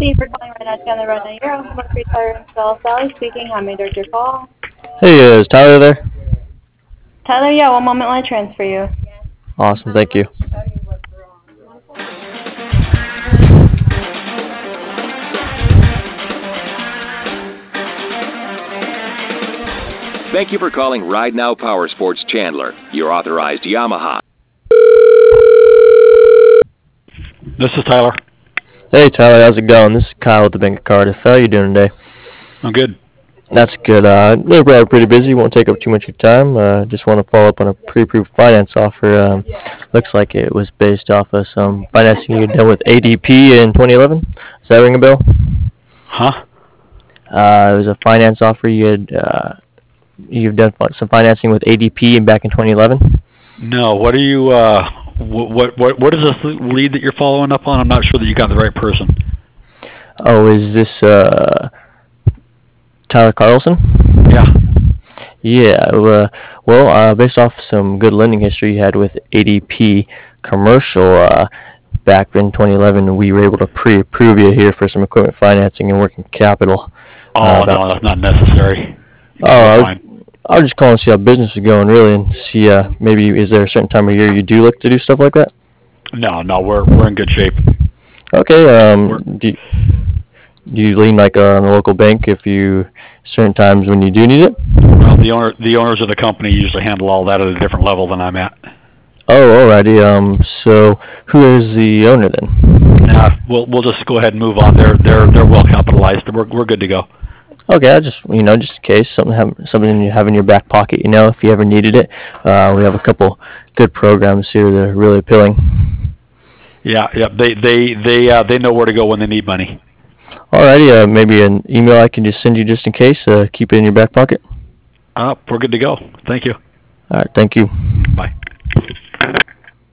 Thank you for calling right now on the Run Your own free tire install. Sally speaking. How may I direct your call? Hey, is Tyler there? Tyler, yeah, one moment while I transfer you. Awesome, thank you. Thank you for calling Ride Now Power Sports Chandler, your authorized Yamaha. This is Tyler. Hey, Tyler, how's it going? This is Kyle with the Bank of Cardiff. How are you doing today? I'm good. That's good. We're probably pretty busy. Won't take up too much of your time. Just want to follow up on a pre-approved finance offer. Looks like it was based off of some financing you done with ADP in 2011. Does that ring a bell? Huh? It was a finance offer you've done some financing with ADP back in 2011. No. What are you? What is this lead that you're following up on? I'm not sure that you got the right person. Oh, is this Tyler Carlson? Yeah. Yeah, based off some good lending history you had with ADP Commercial back in 2011, we were able to pre-approve you here for some equipment financing and working capital. Oh no, that's not necessary. I was just calling to see how business is going, really, and see maybe is there a certain time of year you do look to do stuff like that? No, we're in good shape. Okay. Do you lean like on a local bank if you certain times when you do need it? Well, the owners of the company usually handle all that at a different level than I'm at. Oh, alrighty. So who is the owner then? Nah, we'll just go ahead and move on. They're well capitalized. We're good to go. Okay, just in case something you have in your back pocket, if you ever needed it. We have a couple good programs here that are really appealing. Yeah. They know where to go when they need money. Alrighty, maybe an email I can just send you just in case. Keep it in your back pocket. We're good to go. Thank you. All right, thank you. Bye.